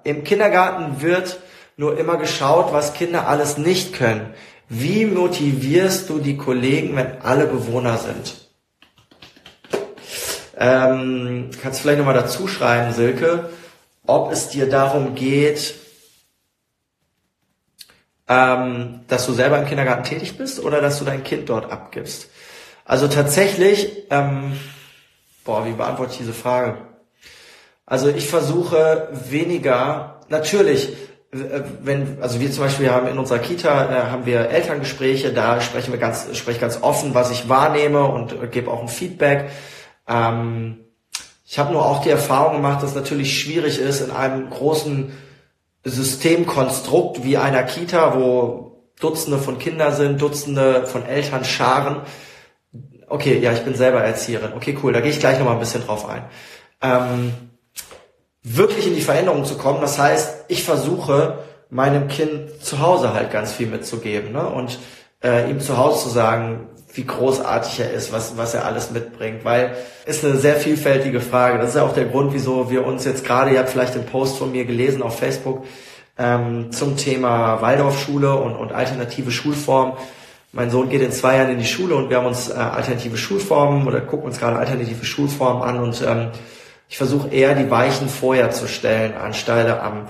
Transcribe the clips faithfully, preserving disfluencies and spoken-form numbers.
im Kindergarten wird nur immer geschaut, was Kinder alles nicht können. Wie motivierst du die Kollegen, wenn alle Bewohner sind? Ähm, kannst du vielleicht nochmal dazu schreiben, Silke, ob es dir darum geht, ähm, dass du selber im Kindergarten tätig bist oder dass du dein Kind dort abgibst. Also tatsächlich, ähm, boah, wie beantworte ich diese Frage? Also ich versuche weniger, natürlich, wenn, also wir zum Beispiel haben in unserer Kita, äh, haben wir Elterngespräche, da sprechen wir ganz, spreche ganz offen, was ich wahrnehme und äh, gebe auch ein Feedback. Ähm, ich habe nur auch die Erfahrung gemacht, dass es natürlich schwierig ist, in einem großen Systemkonstrukt wie einer Kita, wo Dutzende von Kindern sind, Dutzende von Elternscharen. Okay, ja, ich bin selber Erzieherin. Okay, cool, da gehe ich gleich nochmal ein bisschen drauf ein. Ähm, wirklich in die Veränderung zu kommen, das heißt, ich versuche, meinem Kind zu Hause halt ganz viel mitzugeben, ne? Und äh, ihm zu Hause zu sagen, wie großartig er ist, was was er alles mitbringt, weil ist eine sehr vielfältige Frage. Das ist ja auch der Grund, wieso wir uns jetzt gerade, ihr habt vielleicht den Post von mir gelesen auf Facebook, ähm, zum Thema Waldorfschule und, und alternative Schulformen. Mein Sohn geht in zwei Jahren in die Schule und wir haben uns äh, alternative Schulformen oder gucken uns gerade alternative Schulformen an und ähm, ich versuche eher die Weichen vorher zu stellen, anstelle am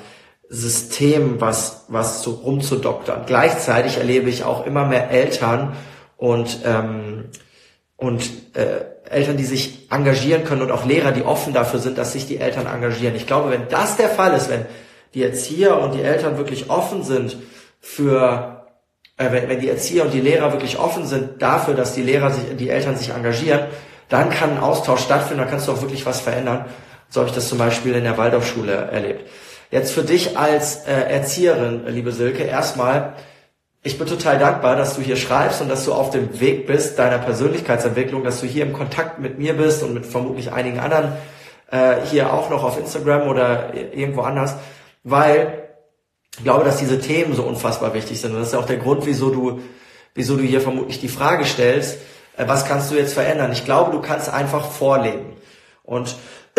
System was was zu rumzudoktern. Gleichzeitig erlebe ich auch immer mehr Eltern und ähm, und äh, Eltern, die sich engagieren können und auch Lehrer, die offen dafür sind, dass sich die Eltern engagieren. Ich glaube, wenn das der Fall ist, wenn die Erzieher und die Eltern wirklich offen sind für, äh, wenn, wenn die Erzieher und die Lehrer wirklich offen sind dafür, dass die Lehrer sich, die Eltern sich engagieren, dann kann ein Austausch stattfinden, dann kannst du auch wirklich was verändern. So habe ich das zum Beispiel in der Waldorfschule erlebt. Jetzt für dich als äh, Erzieherin, liebe Silke, erstmal, ich bin total dankbar, dass du hier schreibst und dass du auf dem Weg bist, deiner Persönlichkeitsentwicklung, dass du hier im Kontakt mit mir bist und mit vermutlich einigen anderen äh, hier auch noch auf Instagram oder irgendwo anders, weil ich glaube, dass diese Themen so unfassbar wichtig sind. Und das ist auch der Grund, wieso du, wieso du hier vermutlich die Frage stellst, äh, was kannst du jetzt verändern? Ich glaube, du kannst einfach vorleben und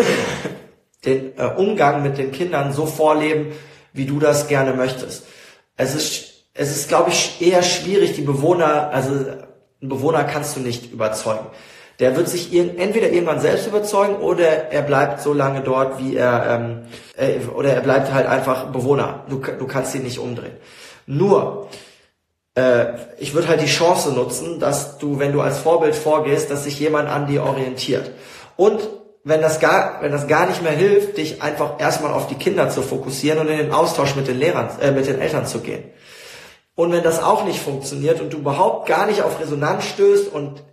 den äh, Umgang mit den Kindern so vorleben, wie du das gerne möchtest. Es ist Es ist, glaube ich, eher schwierig, die Bewohner, also einen Bewohner kannst du nicht überzeugen. Der wird sich ir- entweder irgendwann selbst überzeugen oder er bleibt so lange dort, wie er, ähm, äh, oder er bleibt halt einfach Bewohner. Du, du kannst ihn nicht umdrehen. Nur, äh, ich würde halt die Chance nutzen, dass du, wenn du als Vorbild vorgehst, dass sich jemand an dir orientiert. Und wenn das gar, wenn das gar nicht mehr hilft, dich einfach erstmal auf die Kinder zu fokussieren und in den Austausch mit den Lehrern, äh, mit den Eltern zu gehen. Und wenn das auch nicht funktioniert und du überhaupt gar nicht auf Resonanz stößt und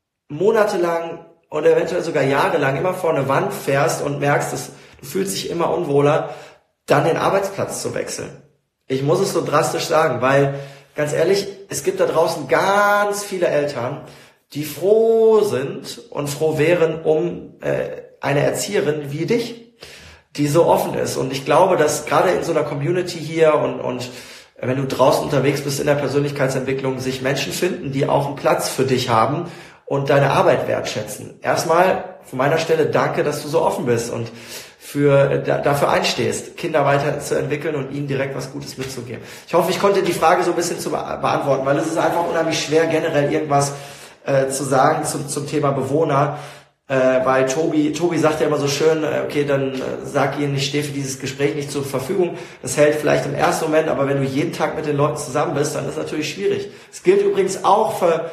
monatelang oder eventuell sogar jahrelang immer vor eine Wand fährst und merkst, dass du fühlst dich immer unwohler, dann den Arbeitsplatz zu wechseln. Ich muss es so drastisch sagen, weil, ganz ehrlich, es gibt da draußen ganz viele Eltern, die froh sind und froh wären um äh, eine Erzieherin wie dich, die so offen ist. Und ich glaube, dass gerade in so einer Community hier und und wenn du draußen unterwegs bist in der Persönlichkeitsentwicklung, sich Menschen finden, die auch einen Platz für dich haben und deine Arbeit wertschätzen. Erstmal von meiner Stelle danke, dass du so offen bist und für da, dafür einstehst, Kinder weiterzuentwickeln und ihnen direkt was Gutes mitzugeben. Ich hoffe, ich konnte die Frage so ein bisschen zu be- beantworten, weil es ist einfach unheimlich schwer, generell irgendwas äh, zu sagen zum, zum Thema Bewohner. Äh, weil Tobi, Tobi sagt ja immer so schön, äh, okay, dann äh, sag ihnen, ich stehe für dieses Gespräch nicht zur Verfügung. Das hält vielleicht im ersten Moment, aber wenn du jeden Tag mit den Leuten zusammen bist, dann ist es natürlich schwierig. Es gilt übrigens auch für,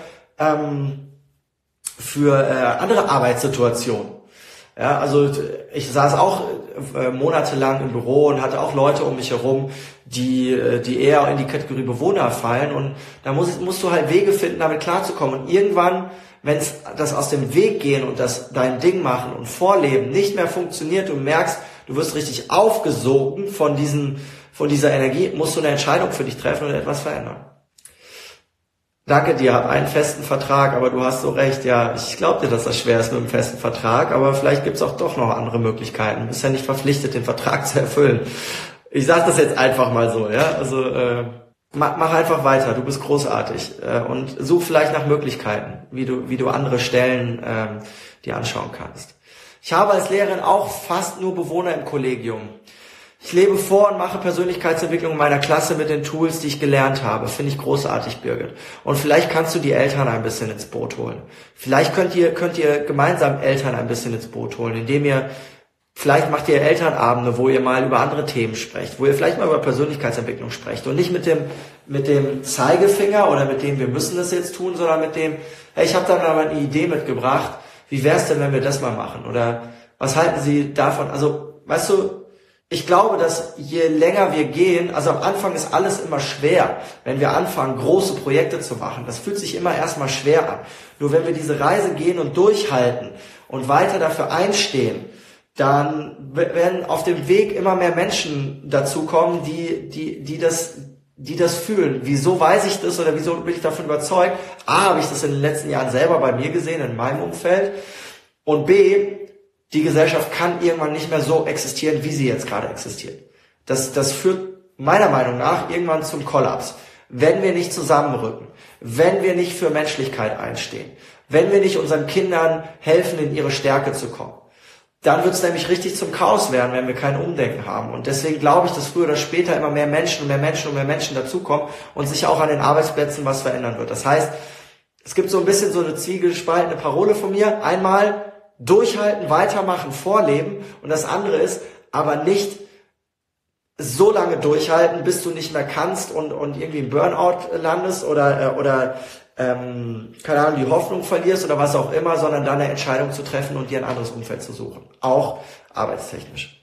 ähm, für äh, andere Arbeitssituationen. Ja, also ich saß auch äh, monatelang im Büro und hatte auch Leute um mich herum, die äh, die eher in die Kategorie Bewohner fallen und da musst, musst du halt Wege finden, damit klarzukommen. Und irgendwann, wenn es das aus dem Weg gehen und das dein Ding machen und vorleben nicht mehr funktioniert, du merkst, du wirst richtig aufgesogen von diesem, von dieser Energie, musst du eine Entscheidung für dich treffen und etwas verändern. Danke dir, hab einen festen Vertrag, aber du hast so recht, ja, ich glaube dir, dass das schwer ist mit einem festen Vertrag, aber vielleicht gibt's auch doch noch andere Möglichkeiten. Du bist ja nicht verpflichtet, den Vertrag zu erfüllen. Ich sage das jetzt einfach mal so, ja, also äh, mach, mach einfach weiter, du bist großartig äh, und such vielleicht nach Möglichkeiten, wie du wie du andere Stellen ähm, dir anschauen kannst. Ich habe als Lehrerin auch fast nur Bewohner im Kollegium. Ich lebe vor und mache Persönlichkeitsentwicklung in meiner Klasse mit den Tools, die ich gelernt habe. Finde ich großartig, Birgit. Und vielleicht kannst du die Eltern ein bisschen ins Boot holen. Vielleicht könnt ihr, könnt ihr gemeinsam Eltern ein bisschen ins Boot holen, indem ihr, vielleicht macht ihr Elternabende, wo ihr mal über andere Themen sprecht, wo ihr vielleicht mal über Persönlichkeitsentwicklung sprecht und nicht mit dem, mit dem Zeigefinger oder mit dem, wir müssen das jetzt tun, sondern mit dem, hey, ich habe da mal eine Idee mitgebracht. Wie wär's denn, wenn wir das mal machen? Oder was halten Sie davon? Also, weißt du, ich glaube, dass je länger wir gehen, also am Anfang ist alles immer schwer, wenn wir anfangen, große Projekte zu machen. Das fühlt sich immer erstmal schwer an. Nur wenn wir diese Reise gehen und durchhalten und weiter dafür einstehen, dann werden auf dem Weg immer mehr Menschen dazukommen, die, die, die das, die das fühlen. Wieso weiß ich das oder wieso bin ich davon überzeugt? A, habe ich das in den letzten Jahren selber bei mir gesehen, in meinem Umfeld. Und B, die Gesellschaft kann irgendwann nicht mehr so existieren, wie sie jetzt gerade existiert. Das, das führt meiner Meinung nach irgendwann zum Kollaps. Wenn wir nicht zusammenrücken, wenn wir nicht für Menschlichkeit einstehen, wenn wir nicht unseren Kindern helfen, in ihre Stärke zu kommen, dann wird es nämlich richtig zum Chaos werden, wenn wir kein Umdenken haben. Und deswegen glaube ich, dass früher oder später immer mehr Menschen und mehr Menschen und mehr Menschen dazukommen und sich auch an den Arbeitsplätzen was verändern wird. Das heißt, es gibt so ein bisschen so eine zwiegespaltene Parole von mir. Einmal durchhalten, weitermachen, vorleben. Und das andere ist, aber nicht so lange durchhalten, bis du nicht mehr kannst und, und irgendwie im Burnout landest oder, oder ähm, keine Ahnung, die Hoffnung verlierst oder was auch immer, sondern dann eine Entscheidung zu treffen und dir ein anderes Umfeld zu suchen. Auch arbeitstechnisch.